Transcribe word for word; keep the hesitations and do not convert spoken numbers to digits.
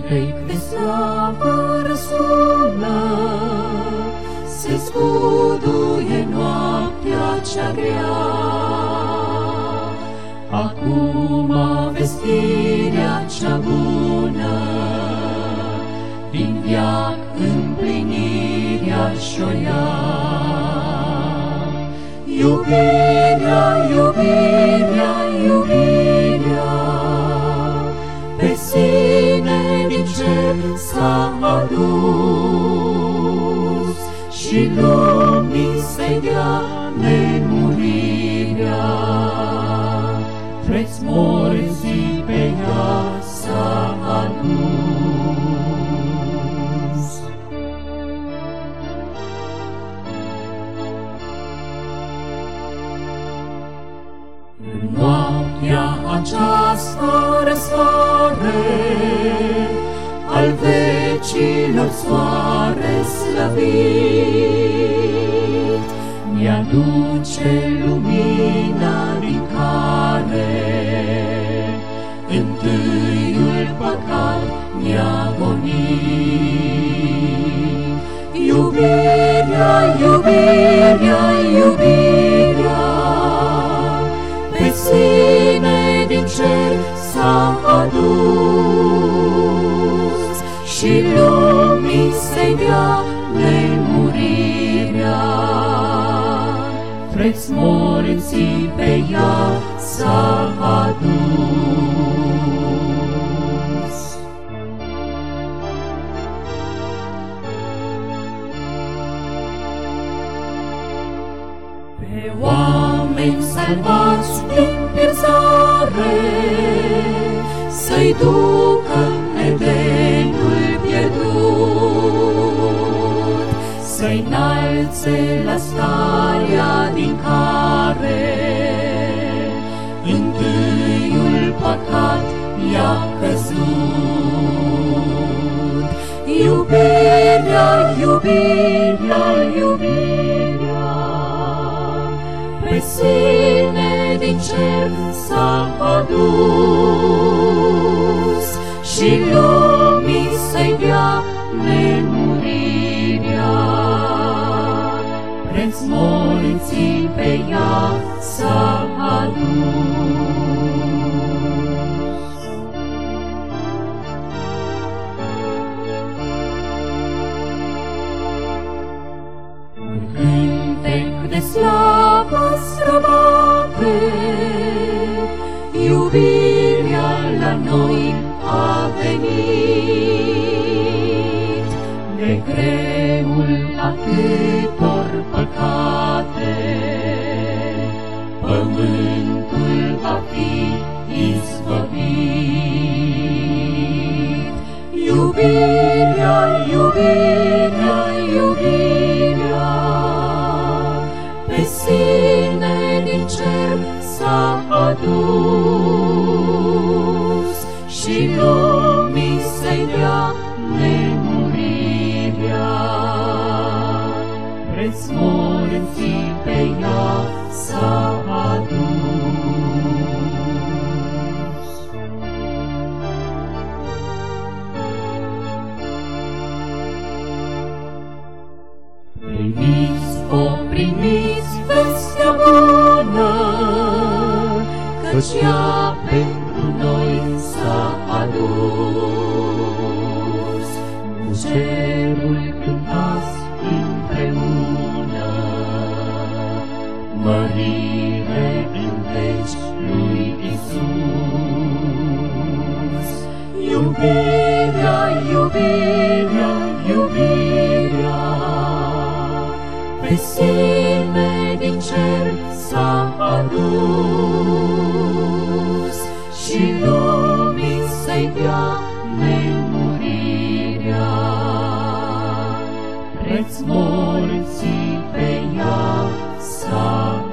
cântec de slavă răsună, se scuduie noaptea cea grea. Acum vestirea cea bună, din veac împlinirea și-o ia. Iubirea, iubirea, iubirea, pe sine din cer s-a adus, și lumii să-i dea nemurirea. Preț morții pe ea s-a adus. În noaptea aceasta răsare, al vecilor soare slăvit, mi-aduce lumina din care întâiul păcat mi-a gonit. Iubirea, iubirea, iubirea, pe sine din cer s-a adus, și lumii să-i dea nemurirea. Preț morții pe ea s-a adus. Pe oameni salvați din pierzare, să-i ducă în Edenul pierdut, să-i înalțe la starea din care întâiul păcat i-a căzut. Iubirea, iubirea, iubirea, pe sine din cer s-a adus, și lumii să-i dea nemurirea. Preț morții pe ea s-a adus. Un cântec de slavă străbate, iubirea la noi a venit, de greul atâtor păcate, pământul va fi izbăvit. Iubirea, iubirea, iubirea, pe sine din cer s-a adus, și lumii să-i dea nemurirea. Preț morții pe ea s-a adus. Primiți, o primiți vestea bună, căci ea pentru noi s-a adus. În cerul cântați împreună, mărire în veci lui Iisus. Iubirea, iubirea, iubirea, pe sine din cer s-a adus, și lumii să-i dea nemurirea. Preț morții pe ea s-a